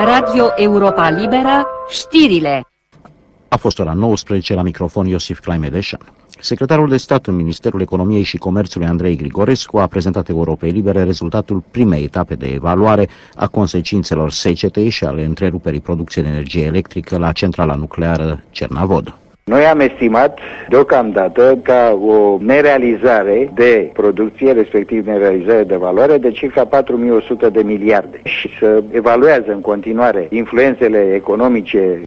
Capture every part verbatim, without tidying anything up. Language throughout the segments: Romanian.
Radio Europa Liberă, știrile. A fost ora nouăsprezece, la microfon Iosif Claimedeșan. Secretarul de stat în Ministerul Economiei și Comerțului Andrei Grigorescu a prezentat Europei Libere rezultatul primei etape de evaluare a consecințelor secetei și ale întreruperii producției de energie electrică la centrala nucleară Cernavod. Noi am estimat deocamdată ca o nerealizare de producție, respectiv nerealizare de valoare, de circa patru mii o sută de miliarde și să evaluează în continuare influențele economice.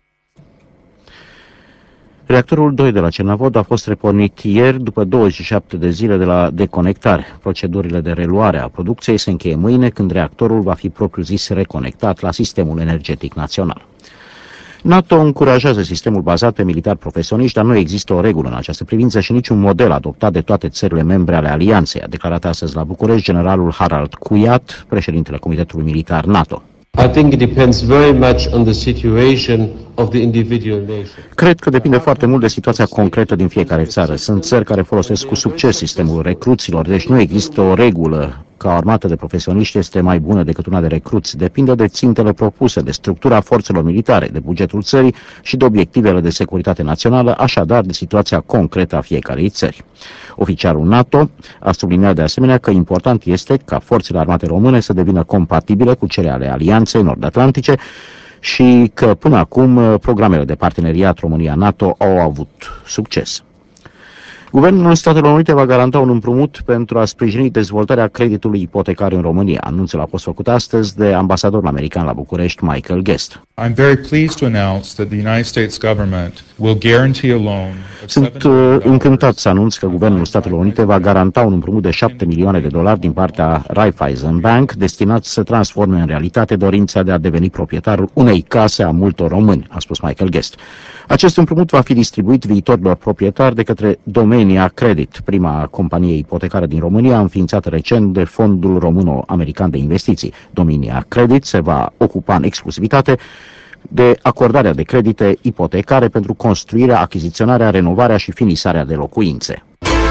Reactorul doi de la Cernavod a fost repornit ieri după douăzeci și șapte de zile de la deconectare. Procedurile de reluare a producției se încheie mâine, când reactorul va fi propriu-zis reconectat la sistemul energetic național. NATO încurajează sistemul bazat pe militari profesioniști, dar nu există o regulă în această privință și niciun model adoptat de toate țările membre ale alianței, a declarat astăzi la București generalul Harald Kuyat, președintele Comitetului Militar NATO. I think it depends very much on the situation of the individual nation. Cred că depinde foarte mult de situația concretă din fiecare țară. Sunt țări care folosesc cu succes sistemul recruților, deci nu există o regulă că o armată de profesioniști este mai bună decât una de recruți. Depinde de țintele propuse, de structura forțelor militare, de bugetul țării și de obiectivele de securitate națională, așadar de situația concretă a fiecarei țări. Oficialul NATO a subliniat de asemenea că important este ca forțele armate române să devină compatibile cu cele ale Alianței Nord-Atlantice și că până acum programele de parteneriat România-NATO au avut succes. Guvernul Statelor Unite va garanta un împrumut pentru a sprijini dezvoltarea creditului ipotecar în România. Anunțul a fost făcut astăzi de ambasadorul american la București, Michael Guest. I'm very pleased to announce that the United States government will guarantee a loan. Sunt uh, încântat să anunț că Guvernul Statelor Unite va garanta un împrumut de șapte milioane de dolari din partea Raiffeisen Bank, destinat să transforme în realitate dorința de a deveni proprietarul unei case a multor români, a spus Michael Guest. Acest împrumut va fi distribuit viitorilor proprietari de către Domenia Credit, prima companie ipotecară din România, înființată recent de Fondul Româno-American de Investiții. Domenia Credit se va ocupa în exclusivitate de acordarea de credite ipotecare pentru construirea, achiziționarea, renovarea și finisarea de locuințe.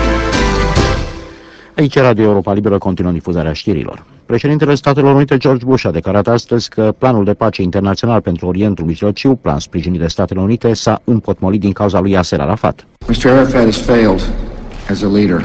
Aici Radio Europa Liberă continuă difuzarea știrilor. Președintele Statelor Unite George Bush a declarat astăzi că planul de pace internațional pentru Orientul Mijlociu, plan sprijinit de Statele Unite, s-a împotmolit din cauza lui Yasser Arafat. mister Arafat has failed as a leader.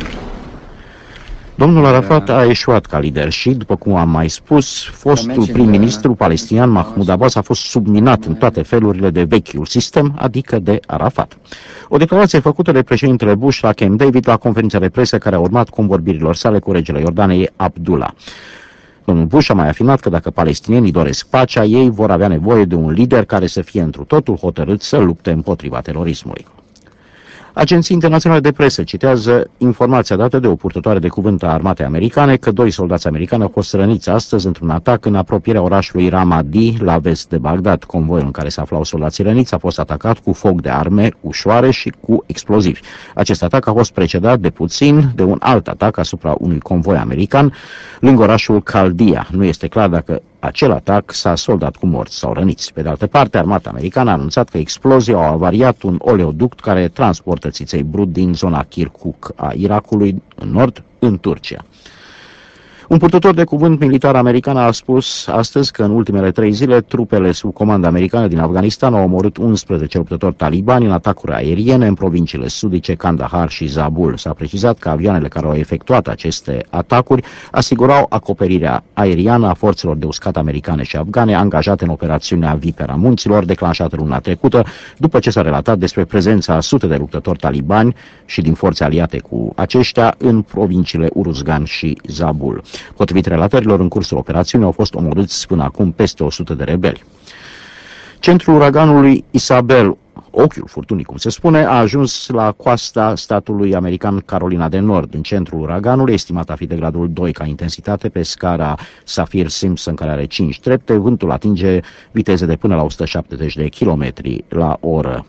Domnul Arafat a eșuat ca lider și, după cum am mai spus, fostul prim-ministru palestinian Mahmoud Abbas a fost subminat în toate felurile de vechiul sistem, adică de Arafat. O declarație făcută de președintele Bush la Camp David la conferința de presă care a urmat convorbirilor sale cu regele Iordanei Abdullah. Domnul Bush a mai afirmat că dacă palestinienii doresc pacea, ei vor avea nevoie de un lider care să fie întru totul hotărât să lupte împotriva terorismului. Agenții internaționale de presă citează informația dată de o purtătoare de cuvânt a armatei americane că doi soldați americani au fost răniți astăzi într-un atac în apropierea orașului Ramadi, la vest de Bagdad. Convoiul în care se aflau soldații răniți a fost atacat cu foc de arme ușoare și cu explozivi. Acest atac a fost precedat de puțin de un alt atac asupra unui convoi american lângă orașul Caldia. Nu este clar dacă acel atac s-a soldat cu morți sau răniți. Pe de altă parte, armata americană a anunțat că explozii au avariat un oleoduct care transportă țiței brut din zona Kirkuk a Irakului în nord în Turcia. Un purtător de cuvânt militar american a spus astăzi că în ultimele trei zile trupele sub comandă americană din Afganistan au omorât unsprezece luptători talibani în atacuri aeriene în provinciile sudice Kandahar și Zabul. S-a precizat că avioanele care au efectuat aceste atacuri asigurau acoperirea aeriană a forțelor de uscat americane și afgane angajate în operațiunea Vipera Munților, declanșată luna trecută, după ce s-a relatat despre prezența a sute de luptători talibani și din forțe aliate cu aceștia în provinciile Uruzgan și Zabul. Potrivit relatărilor, în cursul operațiunii au fost omorâți până acum peste o sută de rebeli. Centrul uraganului Isabel, ochiul furtunii, cum se spune, a ajuns la coasta statului american Carolina de Nord. În centrul uraganului, estimat a fi de gradul doi ca intensitate pe scara Saffir-Simpson, care are cinci trepte, vântul atinge viteze de până la o sută șaptezeci de kilometri la oră.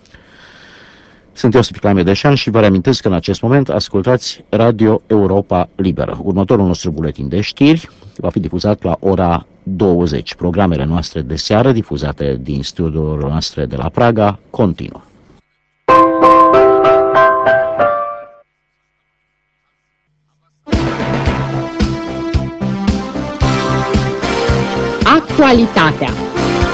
Sunt Iosif Claimedeșan și vă reamintesc că în acest moment ascultați Radio Europa Liberă. Următorul nostru buletin de știri va fi difuzat la ora douăzeci. Programele noastre de seară, difuzate din studiile noastre de la Praga, continuă. Actualitatea.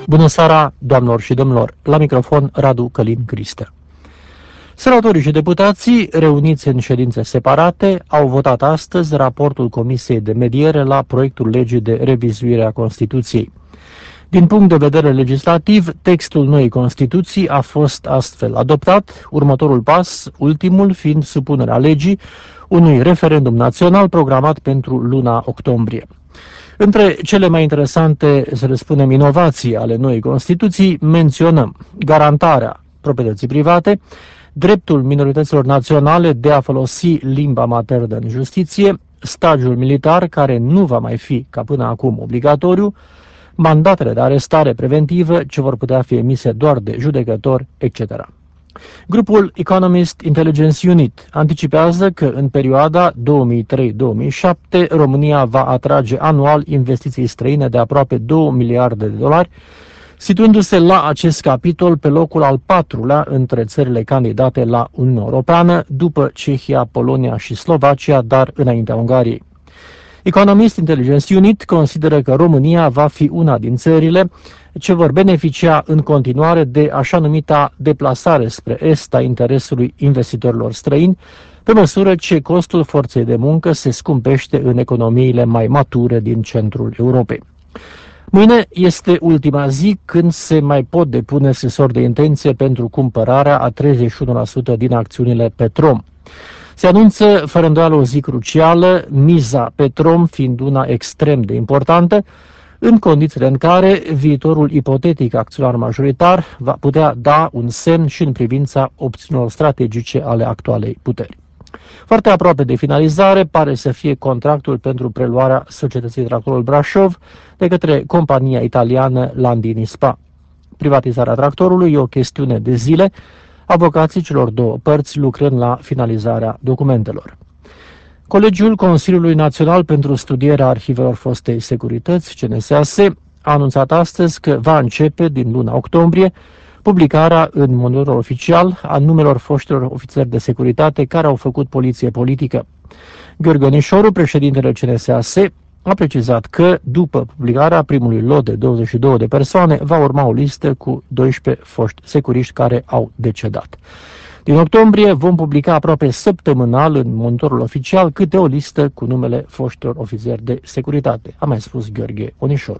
Bună seara, doamnelor și domnilor! La microfon, Radu Călin Cristea. Senatorii și deputații, reuniți în ședințe separate, au votat astăzi raportul Comisiei de Mediere la proiectul legii de revizuire a Constituției. Din punct de vedere legislativ, textul noii Constituții a fost astfel adoptat, următorul pas, ultimul, fiind supunerea legii unui referendum național programat pentru luna octombrie. Între cele mai interesante, să le spunem, inovații ale noii Constituții, menționăm garantarea proprietății private, dreptul minorităților naționale de a folosi limba maternă în justiție, stagiul militar, care nu va mai fi, ca până acum, obligatoriu, mandatele de arestare preventivă, ce vor putea fi emise doar de judecători, et cetera. Grupul Economist Intelligence Unit anticipează că în perioada două mii trei două mii șapte România va atrage anual investiții străine de aproape două miliarde de dolari, situându-se la acest capitol pe locul al patrulea între țările candidate la Uniunea Europeană, după Cehia, Polonia și Slovacia, dar înaintea Ungariei. Economist Intelligence Unit consideră că România va fi una din țările ce vor beneficia în continuare de așa numita deplasare spre est a interesului investitorilor străini, pe măsură ce costul forței de muncă se scumpește în economiile mai mature din centrul Europei. Mâine este ultima zi când se mai pot depune scrisori de intenție pentru cumpărarea a treizeci și unu la sută din acțiunile Petrom. Se anunță fără îndoială o zi crucială, miza Petrom fiind una extrem de importantă, în condițiile în care viitorul ipotetic acționar majoritar va putea da un semn și în privința opțiunilor strategice ale actualei puteri. Foarte aproape de finalizare pare să fie contractul pentru preluarea societății Tractorul Brașov de către compania italiană Landini Spa. Privatizarea tractorului e o chestiune de zile, avocații celor două părți lucrând la finalizarea documentelor. Colegiul Consiliului Național pentru Studierea Arhivelor Fostei Securități, C N S A S, a anunțat astăzi că va începe din luna octombrie publicarea în monitorul oficial a numelor foștilor ofițeri de securitate care au făcut poliție politică. Gheorghe Onișoru, președintele C N S A S, a precizat că, după publicarea primului lot de douăzeci și două de persoane, va urma o listă cu doisprezece foști securiști care au decedat. Din octombrie vom publica aproape săptămânal în monitorul oficial câte o listă cu numele foștilor ofițeri de securitate, a mai spus Gheorghe Onișoru.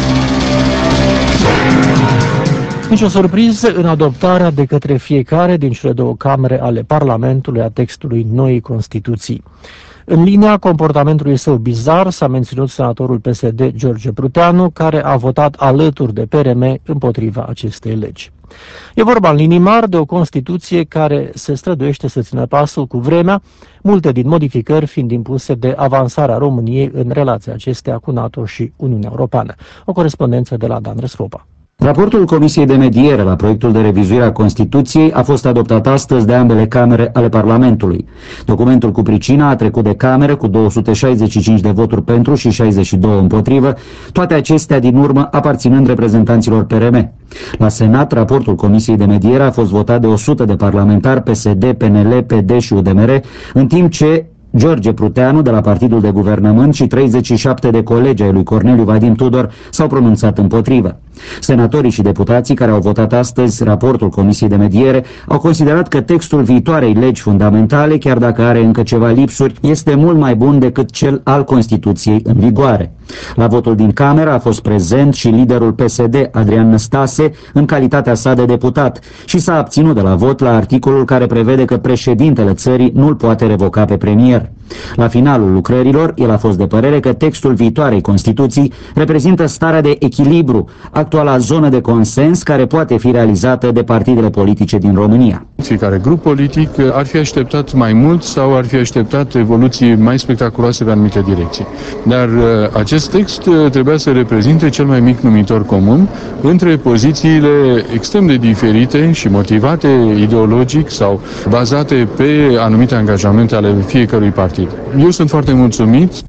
Nici o surpriză în adoptarea de către fiecare din cele două camere ale Parlamentului a textului noii Constituții. În linia comportamentului său bizar s-a menținut senatorul P S D George Pruteanu, care a votat alături de P R M împotriva acestei legi. E vorba în linii mari de o Constituție care se străduiește să țină pasul cu vremea, multe din modificări fiind impuse de avansarea României în relația acestea cu NATO și Uniunea Europeană. O corespondență de la Dan Răsfopa. Raportul Comisiei de Mediere la proiectul de revizuire a Constituției a fost adoptat astăzi de ambele camere ale Parlamentului. Documentul cu pricina a trecut de camere cu două sute șaizeci și cinci de voturi pentru și șaizeci și doi împotrivă, toate acestea din urmă aparținând reprezentanților P R M. La Senat, raportul Comisiei de Mediere a fost votat de o sută de parlamentari P S D, P N L, P D și U D M R, în timp ce George Pruteanu de la Partidul de Guvernământ și treizeci și șapte de colegi ai lui Corneliu Vadim Tudor s-au pronunțat împotrivă. Senatorii și deputații care au votat astăzi raportul Comisiei de Mediere au considerat că textul viitoarei legi fundamentale, chiar dacă are încă ceva lipsuri, este mult mai bun decât cel al Constituției în vigoare. La votul din Cameră a fost prezent și liderul P S D, Adrian Năstase, în calitatea sa de deputat și s-a abținut de la vot la articolul care prevede că președintele țării nu-l poate revoca pe premier. La finalul lucrărilor, el a fost de părere că textul viitoarei Constituții reprezintă starea de echilibru, actuala zonă de consens care poate fi realizată de partidele politice din România. Fiecare grup politic ar fi așteptat mai mult sau ar fi așteptat evoluții mai spectaculoase pe anumite direcții. Dar acest text trebuia să reprezinte cel mai mic numitor comun între pozițiile extrem de diferite și motivate ideologic sau bazate pe anumite angajamente ale fiecărui partid. Eu sunt foarte mulțumit.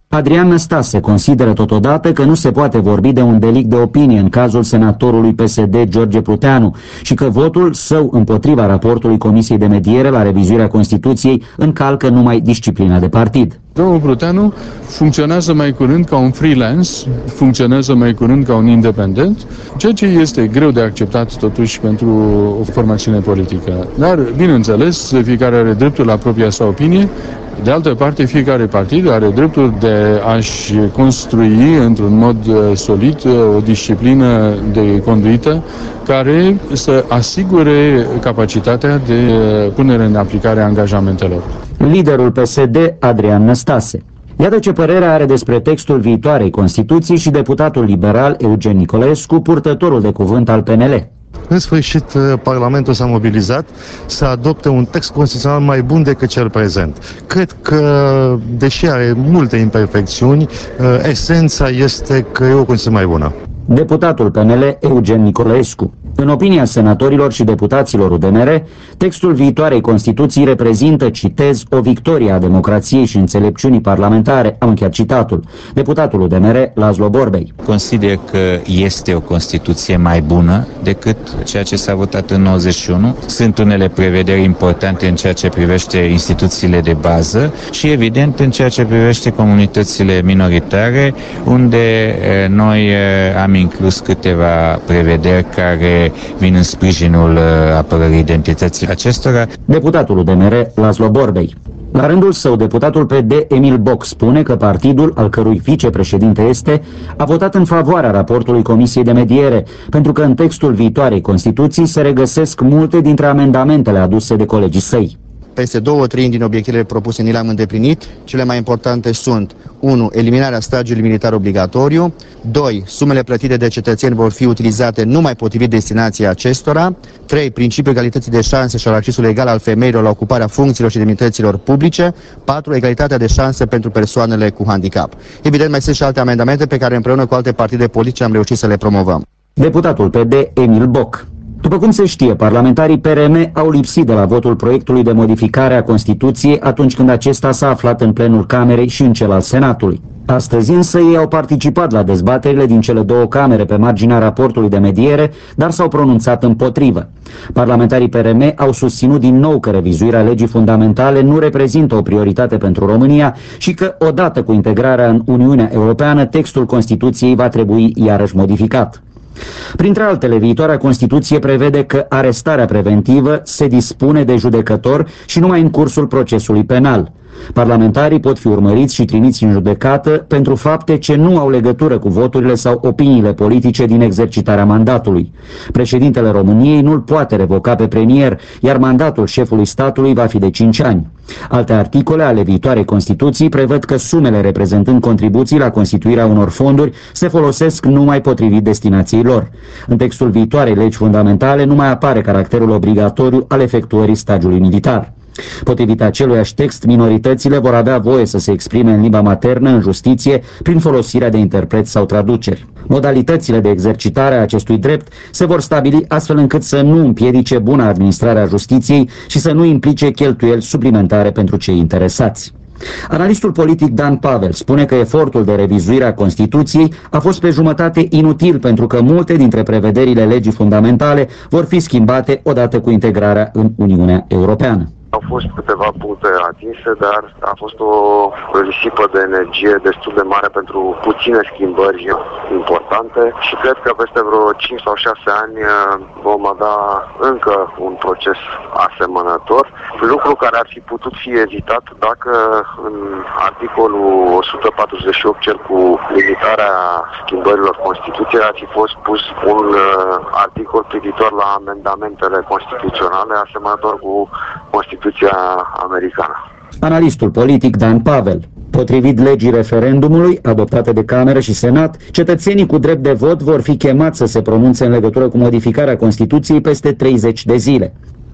Adrian Năstase consideră totodată că nu se poate vorbi de un delict de opinie în cazul senatorului P S D George Pruteanu și că votul său împotriva raportului Comisiei de Mediere la revizuirea Constituției încalcă numai disciplina de partid. Domnul Pruteanu funcționează mai curând ca un freelance, funcționează mai curând ca un independent, ceea ce este greu de acceptat totuși pentru o formațiune politică. Dar, bineînțeles, fiecare are dreptul la propria sa opinie. De altă parte, fiecare partid are dreptul de a-și construi într-un mod solid o disciplină de conduită care să asigure capacitatea de punere în aplicare a angajamentelor. Liderul P S D, Adrian Năstase. Iată ce părere are despre textul viitoarei Constituții și deputatul liberal Eugen Nicolescu, purtătorul de cuvânt al P N L. În sfârșit, Parlamentul s-a mobilizat să adopte un text constituțional mai bun decât cel prezent. Cred că, deși are multe imperfecțiuni, esența este că e o Constituție mai bună. Deputatul P N L, Eugen Nicolescu. În opinia senatorilor și deputaților U D M R, textul viitoarei Constituții reprezintă, citez, o victorie a democrației și înțelepciunii parlamentare, am încheiat citatul. Deputatul U D M R, Laszlo Borbély. Consider că este o Constituție mai bună decât ceea ce s-a votat în nouăzeci și unu. Sunt unele prevederi importante în ceea ce privește instituțiile de bază și, evident, în ceea ce privește comunitățile minoritare, unde noi am inclus câteva prevederi care vin în sprijinul apărării identității acestora. Deputatul U D M R, Laszlo Borbély. La rândul său, deputatul P D Emil Boc spune că partidul, al cărui vicepreședinte este, a votat în favoarea raportului Comisiei de Mediere, pentru că în textul viitoarei Constituții se regăsesc multe dintre amendamentele aduse de colegii săi. Peste două treimi din obiectivele propuse ni le-am îndeplinit. Cele mai importante sunt unu. Eliminarea stagiului militar obligatoriu. doi. Sumele plătite de cetățeni vor fi utilizate numai potrivit destinației acestora. trei. Principiul egalității de șanse și al accesului egal al femeilor la ocuparea funcțiilor și demnităților publice. patru. Egalitatea de șanse pentru persoanele cu handicap. Evident, mai sunt și alte amendamente pe care împreună cu alte partide politice am reușit să le promovăm. Deputatul P D Emil Boc. După cum se știe, parlamentarii P R M au lipsit de la votul proiectului de modificare a Constituției atunci când acesta s-a aflat în plenul Camerei și în cel al Senatului. Astăzi însă ei au participat la dezbaterile din cele două camere pe marginea raportului de mediere, dar s-au pronunțat împotrivă. Parlamentarii P R M au susținut din nou că revizuirea legii fundamentale nu reprezintă o prioritate pentru România și că, odată cu integrarea în Uniunea Europeană, textul Constituției va trebui iarăși modificat. Printre altele, viitoarea Constituție prevede că arestarea preventivă se dispune de judecător și numai în cursul procesului penal. Parlamentarii pot fi urmăriți și trimiți în judecată pentru fapte ce nu au legătură cu voturile sau opiniile politice din exercitarea mandatului. Președintele României nu-l poate revoca pe premier, iar mandatul șefului statului va fi de cinci ani. Alte articole ale viitoarei Constituții prevăd că sumele reprezentând contribuții la constituirea unor fonduri se folosesc numai potrivit destinației lor. În textul viitoarei legi fundamentale nu mai apare caracterul obligatoriu al efectuării stagiului militar. Potrivit aceluiași text, minoritățile vor avea voie să se exprime în limba maternă în justiție prin folosirea de interpreți sau traduceri. Modalitățile de exercitare a acestui drept se vor stabili astfel încât să nu împiedice buna administrare a justiției și să nu implice cheltuieli suplimentare pentru cei interesați. Analistul politic Dan Pavel spune că efortul de revizuire a Constituției a fost pe jumătate inutil pentru că multe dintre prevederile legii fundamentale vor fi schimbate odată cu integrarea în Uniunea Europeană. Au fost câteva puncte atinse, dar a fost o risipă de energie destul de mare pentru puține schimbări importante și cred că peste vreo cinci sau șase ani vom avea încă un proces asemănător, lucru care ar fi putut fi evitat dacă în articolul o sută patruzeci și opt, cel cu limitarea schimbărilor Constituției, ar fi fost pus un articol privitor la amendamentele constituționale asemănător cu Constituția americană. Analistul politic Dan Pavel. Potrivit legii referendumului, adoptate de Cameră și Senat, cetățenii cu drept de vot vor fi chemați să se pronunțe în legătură cu modificarea Constituției peste treizeci de zile.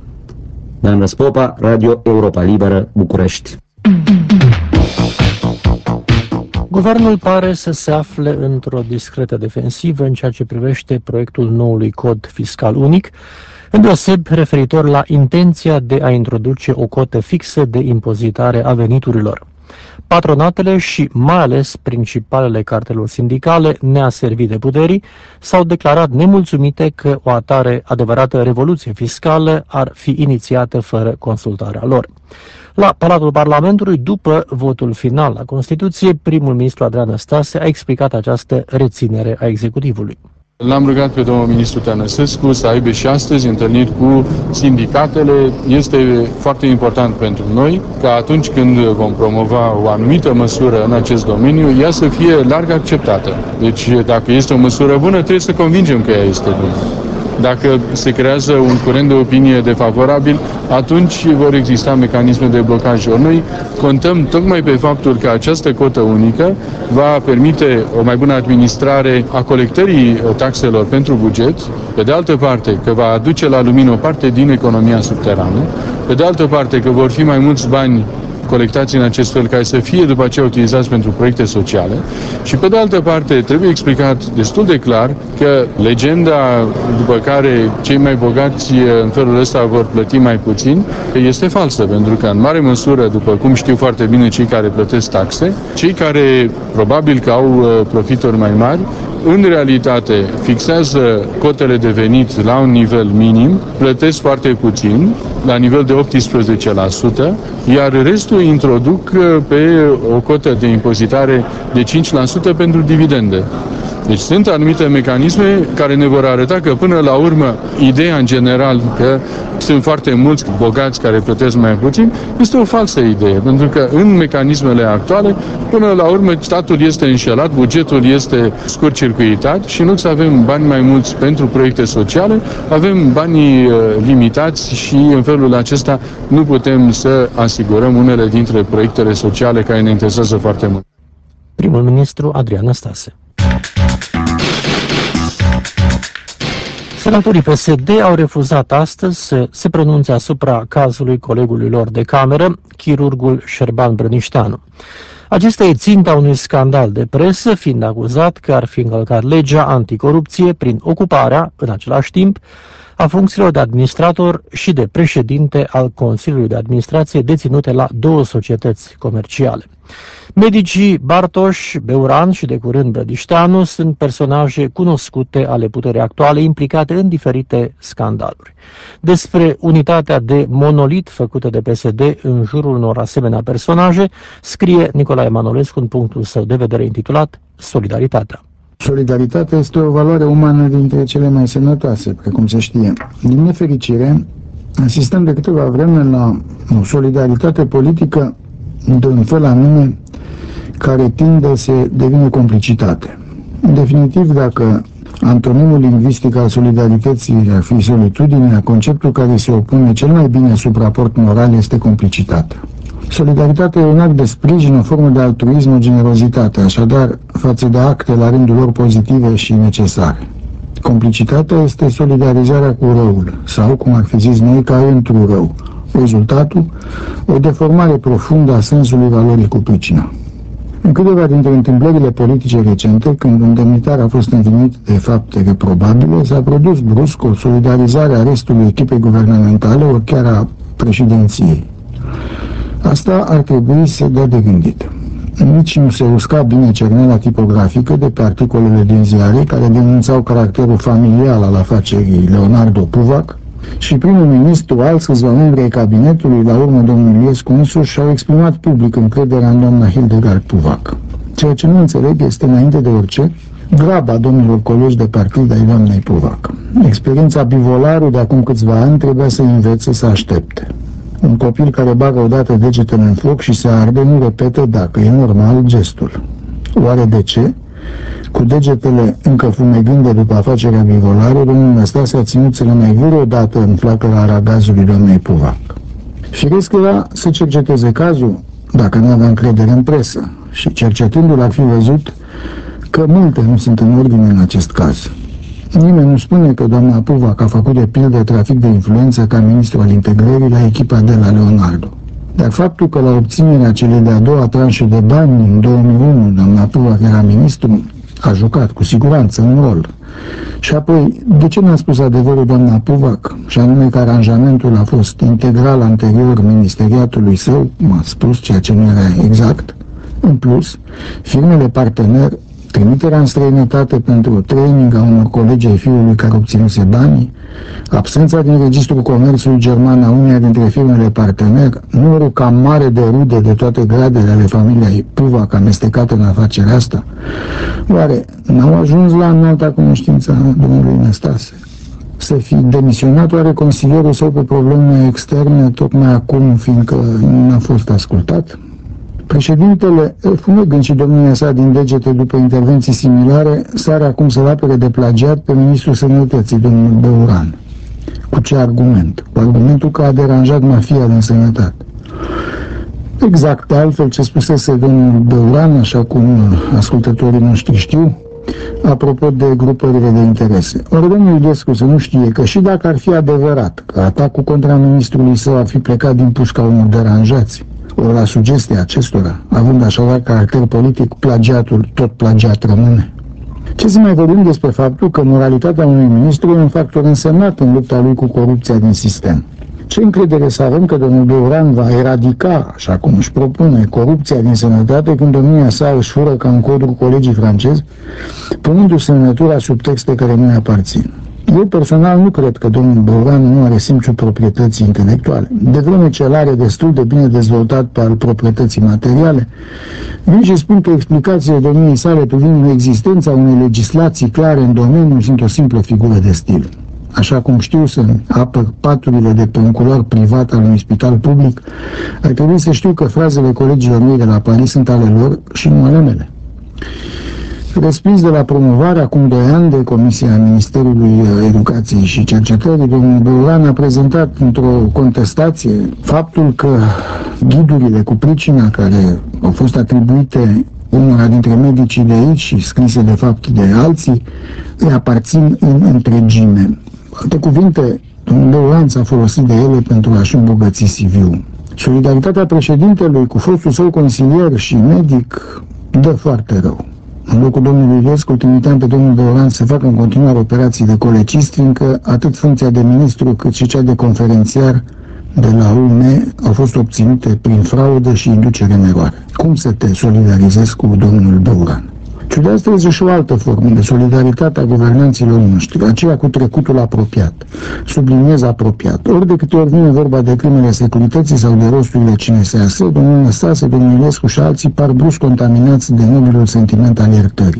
Dan Răspopa, Radio Europa Liberă, București. Guvernul pare să se afle într-o discretă defensivă în ceea ce privește proiectul noului cod fiscal unic, îndeoseb referitor la intenția de a introduce o cotă fixă de impozitare a veniturilor. Patronatele și mai ales principalele carteluri sindicale neaservite puterii s-au declarat nemulțumite că o atare adevărată revoluție fiscală ar fi inițiată fără consultarea lor. La Palatul Parlamentului, după votul final la Constituție, primul ministru Adrian Năstase a explicat această reținere a executivului. L-am rugat pe domnul ministru Tănăsescu să aibă și astăzi întâlniri cu sindicatele. Este foarte important pentru noi ca atunci când vom promova o anumită măsură în acest domeniu, ea să fie larg acceptată. Deci dacă este o măsură bună, trebuie să convingem că ea este bună. Dacă se creează un curent de opinie defavorabil, atunci vor exista mecanisme de blocaj. Noi contăm tocmai pe faptul că această cotă unică va permite o mai bună administrare a colectării taxelor pentru buget, pe de altă parte că va aduce la lumină o parte din economia subterană, pe de altă parte că vor fi mai mulți bani colectați în acest fel, care să fie după aceea utilizați pentru proiecte sociale și pe de altă parte trebuie explicat destul de clar că legenda după care cei mai bogați în felul ăsta vor plăti mai puțin este falsă, pentru că în mare măsură, după cum știu foarte bine cei care plătesc taxe, cei care probabil că au profituri mai mari, în realitate fixează cotele de venit la un nivel minim, plătesc foarte puțin, la nivel de optsprezece la sută, iar restul introduc pe o cotă de impozitare de cinci la sută pentru dividende. Deci sunt anumite mecanisme care ne vor arăta că până la urmă ideea în general că sunt foarte mulți bogați care plătesc mai puțin este o falsă idee, pentru că în mecanismele actuale până la urmă statul este înșelat, bugetul este scurt-circuitat și în loc să avem bani mai mulți pentru proiecte sociale, avem banii limitați și în felul acesta nu putem să asigurăm unele dintre proiectele sociale care ne interesează foarte mult. Primul ministru Adrian Năstase. Senatorii P S D au refuzat astăzi să se pronunțe asupra cazului colegului lor de cameră, chirurgul Șerban Brănișteanu. Acesta e ținta unui scandal de presă, fiind acuzat că ar fi încălcat legea anticorupție prin ocuparea, în același timp, a funcțiilor de administrator și de președinte al Consiliului de Administrație deținute la două societăți comerciale. Medicii Bartoș, Beuran și de curând Brădișteanu sunt personaje cunoscute ale puterii actuale implicate în diferite scandaluri. Despre unitatea de monolit făcută de P S D în jurul unor asemenea personaje scrie Nicolae Manolescu în punctul său de vedere intitulat Solidaritatea. Solidaritatea este o valoare umană dintre cele mai sănătoase, precum se știe. Din nefericire, asistăm de câteva vreme la o solidaritate politică de un fel anume care tinde să devină complicitate. În definitiv, dacă antonimul lingvistic al solidarității ar fi solitudinea, conceptul care se opune cel mai bine sub raport moral este complicitatea. Solidaritatea e un act de sprijin, o formă de altruism, o generozitate, așadar, față de acte la rândul lor pozitive și necesare. Complicitatea este solidarizarea cu răul, sau, cum ar fi zis noi, ca într-un rău. Rezultatul? O deformare profundă a sensului valorii cu pricina. În câteva dintre întâmplările politice recente, când un demnitar a fost învinit de fapte reprobabile, s-a produs brusc o solidarizare a restului echipei guvernamentale, ori chiar a președinției. Asta ar trebui să dea de gândit. Nici nu se usca bine cerneala tipografică de pe articolele din ziare care denunțau caracterul familial al afacerii Leonardo Puvac și primul ministru, alți câțiva membri ai cabinetului, la urmă domnul Iliescu însuși, și-au exprimat public încrederea în doamna Hildegard Puvac. Ceea ce nu înțeleg este, înainte de orice, graba domnilor colegi de partid ai doamnei Puvac. Experiența Bivolaru de acum câțiva ani trebuia să învețe să aștepte. Un copil care bagă odată degetele în foc și se arde nu repetă, dacă e normal, gestul. Oare de ce? Cu degetele încă fumegând de după afacerea Bivolaru, domnul Năstase a ținut să le mai vâră odată în flacăra aragazului doamnei Puvac. Firesc era să cerceteze cazul, dacă nu avea încredere în presă, și cercetându-l ar fi văzut că multe nu sunt în ordine în acest caz. Nimeni nu spune că doamna Puvac a făcut de pildă trafic de influență ca ministru al integrării la echipa de la Leonardo. Dar faptul că la obținerea celei de-a doua tranșe de bani în două mii unu doamna Puvac era ministru, A jucat cu siguranță un rol. Și apoi, de ce n-a spus adevărul doamna Puvac? Și anume că aranjamentul a fost integral anterior ministeriatului său, m-a spus, ceea ce nu era exact. În plus, firmele partener, trimiterea în străinătate pentru training a unor colegi ai fiului care obținuse banii, absența din registrul comerțului german a uneia dintre firmele partener, numărul cam mare de rude de toate gradele ale familiei Puvac amestecate în afacerea asta, oare n-au ajuns la înalta cunoștință a domnului Năstase? Să fi demisionat oare consilierul său pe probleme externe tocmai acum, fiindcă nu a fost ascultat? Președintele, fumegând și domnia sa din degete după intervenții similare, sare acum să-l apere de plagiat pe ministrul sănătății, domnul Băuran. Cu ce argument? Cu argumentul că a deranjat mafia din sănătate. Exact de altfel ce spusese domnul Băuran, așa cum ascultătorii noștri știu, apropo de grupările de interese. Ori domnul Iliescu să nu știe că și dacă ar fi adevărat că atacul contra ministrului său ar fi plecat din pușca unor deranjați, ori la sugestia acestora, având așadar caracter politic, plagiatul tot plagiat rămâne. Ce să mai vorbim despre faptul că moralitatea unui ministru e un factor însemnat în lupta lui cu corupția din sistem? Ce încredere să avem că domnul Băuran va eradica, așa cum își propune, corupția din sănătate când domnia sa își fură ca în codul colegii francezi, punându-se semnătura sub texte care nu-i aparțin? Eu personal nu cred că domnul Băuran nu are simțul proprietății intelectuale. De vreme ce el are destul de bine dezvoltat pe al proprietății materiale, vin și spun că explicațiile domniei sale privind existența unei legislații clare în domeniu sunt o simplă figură de stil. Așa cum știu să apăr paturile de pe un culoar privat al unui spital public, ar trebui să știu că frazele colegilor mei de la Paris sunt ale lor și nu ale mele. Respins de la promovare acum doi ani de Comisia Ministerului Educației și Cercetării, domnul Băuran a prezentat într-o contestație faptul că ghidurile cu pricina care au fost atribuite unora dintre medicii de aici și scrise de fapt de alții, îi aparțin în întregime. Cu alte cuvinte, domnul Băuran s-a folosit de ele pentru a-și îmbogăți C V-ul. Solidaritatea președintelui cu fostul său consilier și medic dă foarte rău. În locul domnului Iliescu îl trimiteam pe domnul Băuran să facă în continuare operații de colecist, fiindcă atât funcția de ministru cât și cea de conferențiar de la U N E au fost obținute prin fraudă și inducere în eroare. Cum să te solidarizezi cu domnul Băuran? Ciuda asta este și o altă formă de solidaritate a guvernanților noștri, aceea cu trecutul apropiat. Subliniez apropiat. Ori de câte ori vine vorba de crimele securității sau de rosturile C N S A S, domnul Năstase, domnul Iliescu și alții par brusc contaminați de nobilul sentiment al iertării.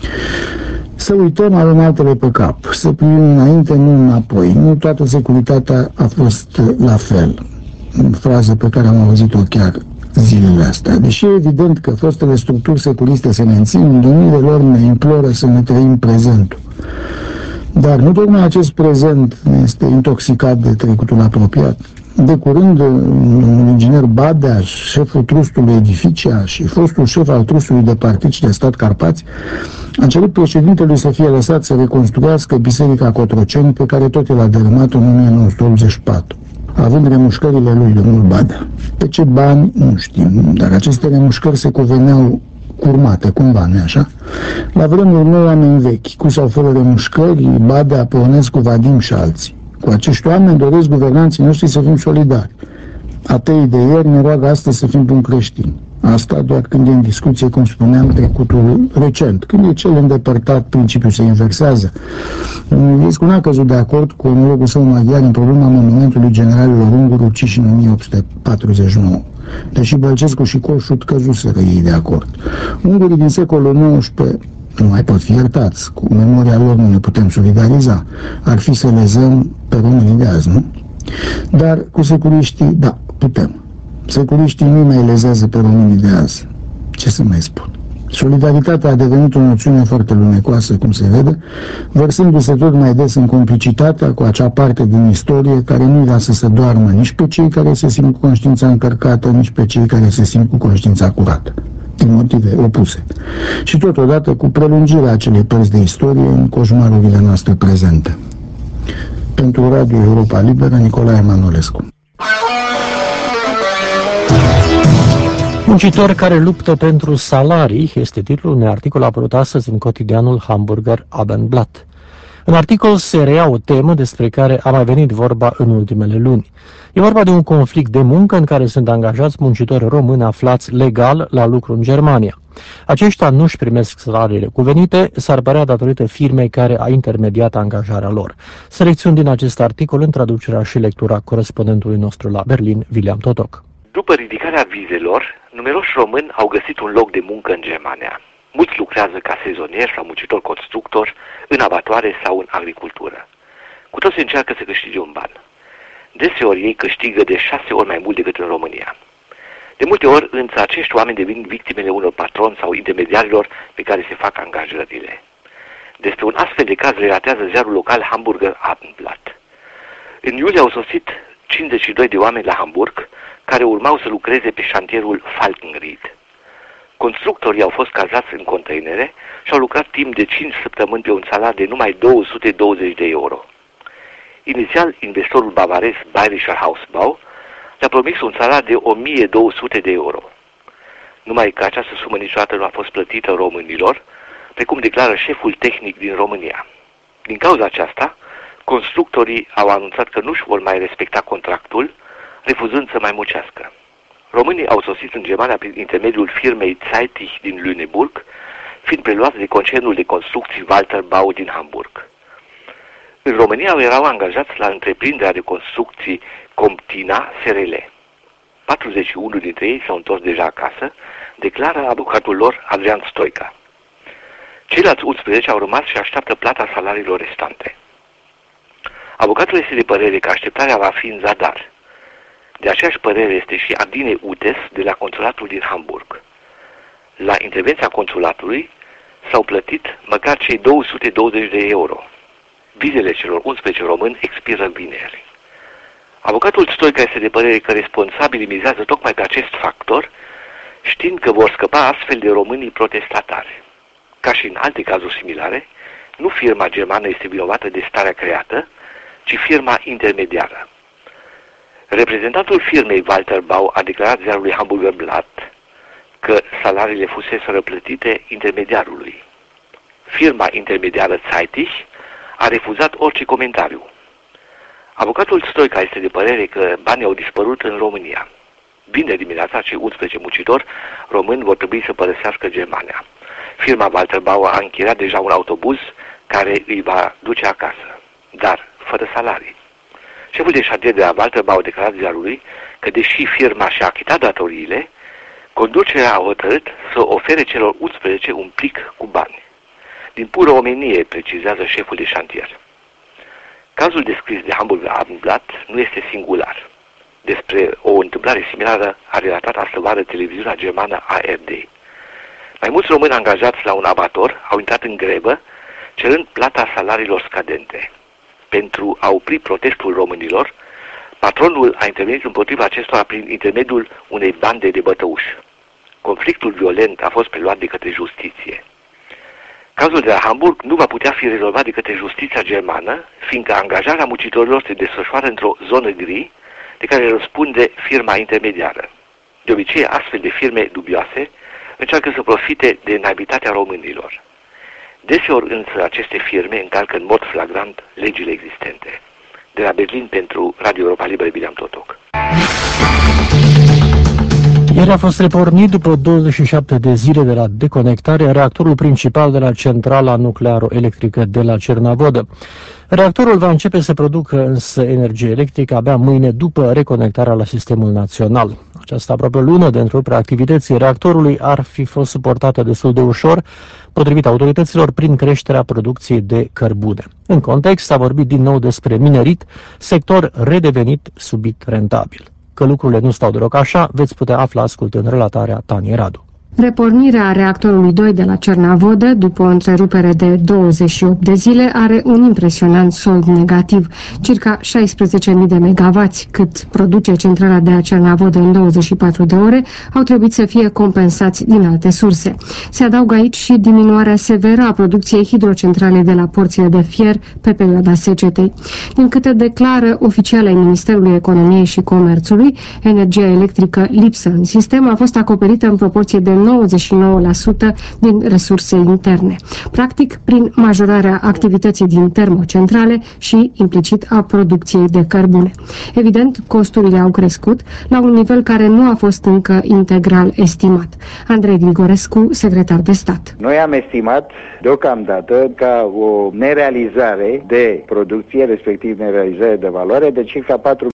Să uităm, avem altele pe cap. Să privim înainte, nu înapoi. Nu toată securitatea a fost la fel. Frază pe care am auzit-o chiar zilele astea. Deși e evident că fostele structuri securiste se mențin, domnile lor ne imploră să ne trăim prezentul. Dar nu tocmai acest prezent este intoxicat de trecutul apropiat. De curând, un inginer Badea, șeful trustului Edificia și fostul șef al trustului de partid și de stat Carpați, a cerut președintelui să fie lăsat să reconstruiască Biserica Cotroceni, pe care tot el a dărâmat-o în o mie nouă sute optzeci și patru, având remușcările lui, domnul Badea. Pe ce bani, nu știm, dar aceste remușcări se cuveneau curmate, cumva, nu așa? La vremuri noi, oameni vechi, cu sau fără remușcări, Badea, Păunescu, Vadim și alții. Cu acești oameni doresc guvernanții noștri să fim solidari. Ateii de ieri ne roagă astăzi să fim buni creștini. Asta doar când e în discuție, cum spuneam, trecutul recent. Când e cel îndepărtat, principiul se inversează. Iliescu n-a căzut de acord cu omologul său maghiar în problema monumentului generalilor unguri uciși în o mie opt sute patruzeci și nouă. Deși Bălcescu și Coșut căzuseră ei de acord. Ungurii din secolul nouăsprezece nu mai pot fi iertați. Cu memoria lor nu ne putem solidariza. Ar fi să lezăm pe românii de azi, nu? Dar cu securiștii, da, putem. Securiștii nu mai lezează pe românii de azi. Ce să mai spun? Solidaritatea a devenit o noțiune foarte lunecoasă, cum se vede, vărsându-se tot mai des în complicitatea cu acea parte din istorie care nu-i lasă să doarmă nici pe cei care se simt cu conștiința încărcată, nici pe cei care se simt cu conștiința curată, din motive opuse. Și totodată cu prelungirea acelei părți de istorie în coșmarurile noastre prezente. Pentru Radio Europa Liberă, Nicolae Manolescu. Muncitori care luptă pentru salarii este titlul unui articol apărut astăzi în cotidianul Hamburger Abendblatt. În articol se reia o temă despre care a mai venit vorba în ultimele luni. E vorba de un conflict de muncă în care sunt angajați muncitori români aflați legal la lucru în Germania. Aceștia nu-și primesc salariile cuvenite, s-ar părea datorită firmei care a intermediat angajarea lor. Selecțiuni din acest articol în traducerea și lectura corespondentului nostru la Berlin, William Totoc. După ridicarea vizelor, numeroși români au găsit un loc de muncă în Germania. Mulți lucrează ca sezonieri sau muncitori constructori, în abatoare sau în agricultură. Cu toți încearcă să câștige un ban. Deseori ei câștigă de șase ori mai mult decât în România. De multe ori, însă, acești oameni devin victimele unor patroni sau intermediarilor pe care se fac angajările. Despre un astfel de caz relatează ziarul local Hamburger Abendblatt. În iulie au sosit cincizeci și doi de oameni la Hamburg, care urmau să lucreze pe șantierul Falkenried. Constructorii au fost cazați în containere și au lucrat timp de cinci săptămâni pe un salar de numai două sute douăzeci de euro. Inițial, investorul bavarez Bayerischer Hausbau le-a promis un salar de o mie două sute de euro. Numai că această sumă niciodată nu a fost plătită românilor, precum declară șeful tehnic din România. Din cauza aceasta, constructorii au anunțat că nu-și vor mai respecta contractul, refuzând să mai muncească. Românii au sosit în Germania prin intermediul firmei Zeitig din Lüneburg, fiind preluați de concernul de construcții Walter Bau din Hamburg. În România erau angajați la întreprinderea de construcții Comptina S R L. patruzeci și unu dintre ei s-au întors deja acasă, declară avocatul lor Adrian Stoica. Ceilalți unsprezece au rămas și așteaptă plata salariilor restante. Avocatul este de părere că așteptarea va fi în zadar. De aceeași părere este și Adine Utes de la consulatul din Hamburg. La intervenția consulatului s-au plătit măcar cei două sute douăzeci de euro. Vizele celor unsprezece români expiră vineri. Avocatul Stoica este de părere că responsabilii mizează tocmai pe acest factor, știind că vor scăpa astfel de românii protestatari. Ca și în alte cazuri similare, nu firma germană este vinovată de starea creată, ci firma intermediară. Reprezentantul firmei Walter Bau a declarat ziarului Hamburger Blatt că salariile fuseseră plătite intermediarului. Firma intermediară Zeitig a refuzat orice comentariu. Avocatul Stoica este de părere că banii au dispărut în România. Vineri dimineața, cei unsprezece muncitori români vor trebui să părăsească Germania. Firma Walter Bau a închiriat deja un autobuz care îi va duce acasă, dar fără salarii. Șeful de șantier de la Walter Bau a declarat ziarului că, deși firma și-a achitat datoriile, conducerea a hotărât să ofere celor unsprezece un plic cu bani. Din pură omenie, precizează șeful de șantier. Cazul descris de Hamburger Abendblatt nu este singular. Despre o întâmplare similară a relatat astăvară televiziunea germană A R D. Mai mulți români angajați la un abator au intrat în grevă, cerând plata salariilor scadente. Pentru a opri protestul românilor, patronul a intervenit împotriva acestora prin intermediul unei bande de bătăuși. Conflictul violent a fost preluat de către justiție. Cazul de la Hamburg nu va putea fi rezolvat de către justiția germană, fiindcă angajarea muncitorilor se desfășoară într-o zonă gri de care răspunde firma intermediară. De obicei, astfel de firme dubioase încearcă să profite de naivitatea românilor. Deseori însă aceste firme încalcă în mod flagrant legile existente. De la Berlin pentru Radio Europa Liberă, William Totoc. Ieri a fost repornit după douăzeci și șapte de zile de la deconectare reactorul principal de la centrala nuclearo-electrică de la Cernavodă. Reactorul va începe să producă însă energie electrică abia mâine după reconectarea la sistemul național. Această aproape lună de întrerupere a activității reactorului ar fi fost suportată destul de ușor, potrivit autorităților, prin creșterea producției de cărbune. În context s-a vorbit din nou despre minerit, sector redevenit subit rentabil. Că lucrurile nu stau deloc așa, veți putea afla ascultând relatarea Taniei Radu. Repornirea reactorului doi de la Cernavodă, după o întrerupere de douăzeci și opt de zile, are un impresionant sold negativ, circa șaisprezece mii de megawatți, cât produce centrala de la Cernavodă în douăzeci și patru de ore, au trebuit să fie compensați din alte surse. Se adaugă aici și diminuarea severă a producției hidrocentralei de la porțile de fier pe perioada secetei. Din câte declară oficialii ai Ministerului Economiei și Comerțului, energia electrică lipsă în sistem a fost acoperită în proporție de nouăzeci și nouă la sută din resurse interne, practic prin majorarea activității din termocentrale și implicit a producției de cărbune. Evident, costurile au crescut la un nivel care nu a fost încă integral estimat. Andrei Grigorescu, secretar de stat. Noi am estimat deocamdată ca o nerealizare de producție, respectiv nerealizare de valoare, de circa patru